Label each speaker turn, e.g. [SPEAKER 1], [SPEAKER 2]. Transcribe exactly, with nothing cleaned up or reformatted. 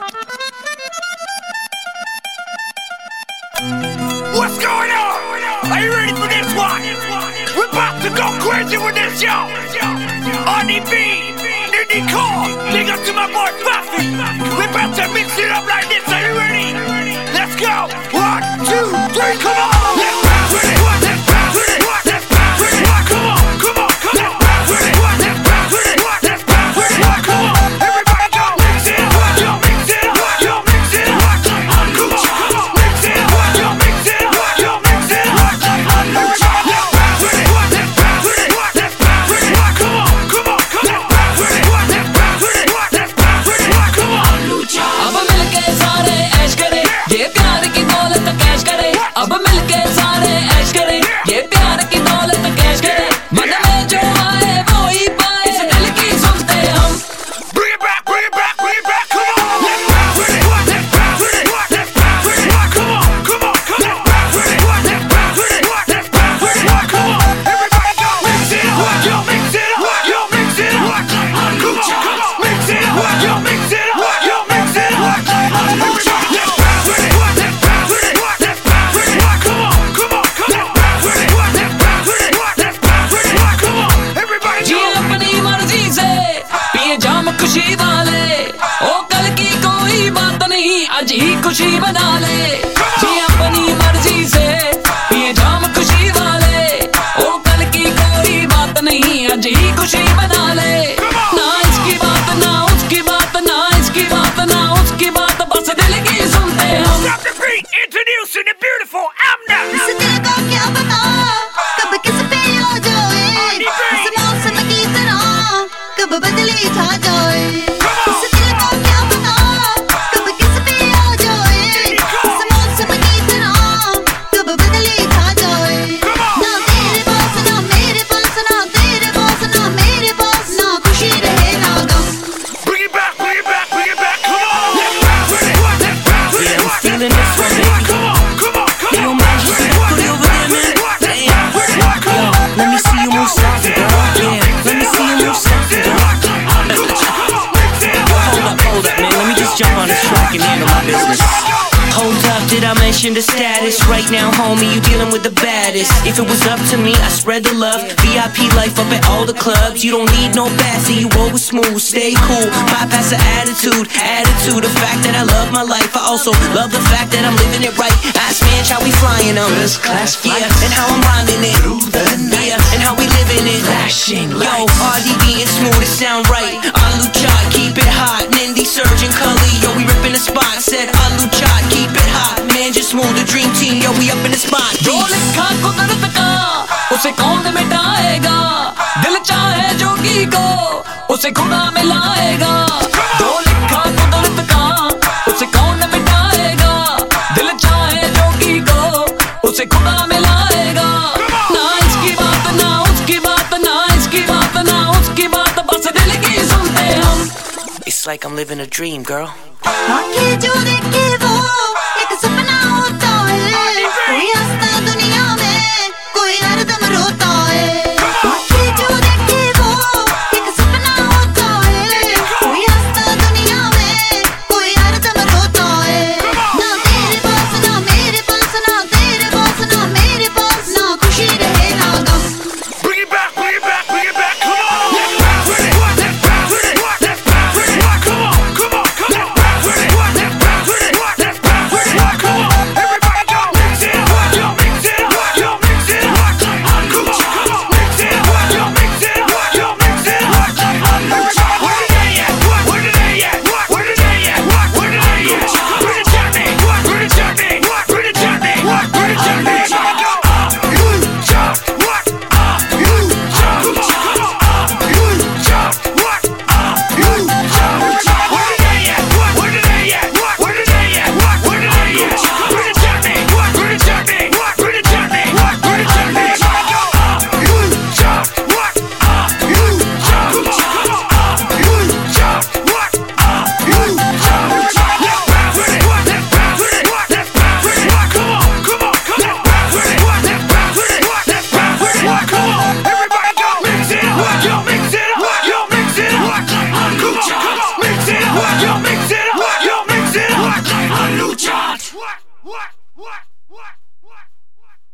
[SPEAKER 1] What's going on? Are you ready for this one? We're about to go crazy with this, yo. R D B, Nidhi Cole, big up to my boy Buffy. We're about to mix it up like this. Are you ready? Let's go. One, two, three, come on. Let's bounce with it. Let's bounce with it. Let's bounce with it. Come on, come on, come on. Let's bounce with it. Let's bounce with it. Let's bounce with it. Come on, everybody go. Mix it up. Yo, mix it up. Yo, mix it up. Come on, come on. Mix it up. Yo, mix it up. Yo, mix it up. Everybody, let's bounce with it. Let's bounce with it. Let's bounce with it. Come on, come on, come on. Let's bounce with it. Let's bounce with it. Let's bounce with it. Come on.
[SPEAKER 2] अब मिलके सारे ऐश करें, ये प्यार की दौलत cash करें। अब मिलके सारे ऐश करें, ये प्यार की दौलत कैश करें। मन में जो आए वो ही पाए, इस दिल की सुनते हम।
[SPEAKER 1] Bring it back, bring it back, bring it back. Come on, let's bounce with it. Let's bounce with it. Let's bounce with it. Come on, come on, come on. Let's bounce with it. Let's bounce with it. Let's bounce with it. Come on, everybody go. Mix it up. Yo, mix it up. Yo, mix it up. Come on, come on. Mix it up. Yo, mix it up. Yo, mix it up. Everybody, let's bounce with it. Let's bounce with it. Let's bounce with it. Come on, come on, come on. Let's bounce with it. Let's bounce with it. Let's bounce with it. Come on, everybody
[SPEAKER 2] ji
[SPEAKER 1] go.
[SPEAKER 2] अपनी मर्जी से पिए जाम खुशी वाले, ओ कल की कोई बात नहीं, आज ही खुशी बना ले। जी अपनी मर्जी से पिए जाम खुशी वाले, ओ कल की कोई बात नहीं, आज ही खुशी बना ले। ना इसकी बात ना उसकी बात, ना इसकी बात ना उसकी बात, बस दिल की सुनते हम।
[SPEAKER 1] Stop the beat, introducing the beautiful Amna.
[SPEAKER 3] इस दिल का क्या पता कब किस पे आ जाए, इस मौसम की तरह कब बदली छा जाए। इस दिल का क्या पता कब किस पे आ जाए, इस मौसम की तरह कब बदली छा जाए। ना तेरे पास ना मेरे पास, ना तेरे पास ना मेरे पास, ना खुशी रहे ना गम।
[SPEAKER 1] Bring it back, bring it back, bring it back. Come on, let's bounce with it. Let's bounce with it.
[SPEAKER 4] Yeah, I'm feeling this one, baby.
[SPEAKER 1] Come on, come on, come
[SPEAKER 4] Yo,
[SPEAKER 1] on.
[SPEAKER 4] man, you see that booty over there, man? Damn. Yo, let me see you move sloppy, girl. Yeah, let me see you move sloppy, girl. Yo, hold up, hold up, man. Let me just jump on this track and handle my business. Hold up, did I mention the status? Right now, homie, you dealing with the baddest. If it was up to me, I spread the love. V I P life up at all the clubs. You don't need no bassy, you roll with smooth. Stay cool, bypass the attitude. Attitude, the fact that I love my life. I also love the fact that I'm living it right. Ask man, how we flying them? First class flights. Yeah, and how I'm rhyming it. Through the night. Yeah, and how we living it. Flashing lights. Yo, R D B and smooth, it sound right. Alu Chad, keep it hot. Nindi, Surgeon, Cully, yo, we ripping the spot. Said Alu Chad, keep it hot. Man, just smooth, the dream team, yo, we up in the spot.
[SPEAKER 2] जो लिखा कुदरत का उसे कौन मिटाएगा, दिल चाहे जोगी को उसे खुदा मिलाएगा। जो लिखा कुदरत का उसे कौन मिटाएगा, दिल चाहे जोगी को उसे खुदा मिलाएगा। ना इसकी बात ना उसकी बात, ना इसकी बात ना उसकी बात, बस दिल की सुनते हम।
[SPEAKER 4] It's like I'm living a dream, girl.
[SPEAKER 3] आंखें जो देखे वो एक सपना होता है, कोई हंसता दुनिया में कोई हरदम रोता है। आंखें जो देखे वो एक सपना होता है, कोई हंसता दुनिया में कोई हरदम रोता है। ना तेरे पास ना मेरे पास, ना तेरे पास ना मेरे पास, ना खुशी रहे ना गम।
[SPEAKER 1] Bring it back, bring it back, bring it back. Come on, let's bounce with it. Let's bounce with it. Let's bounce with it. Come on, come on, come on. Let's bounce with it. Let's bounce with it. Let's bounce chart. What? What? What? What? What? What?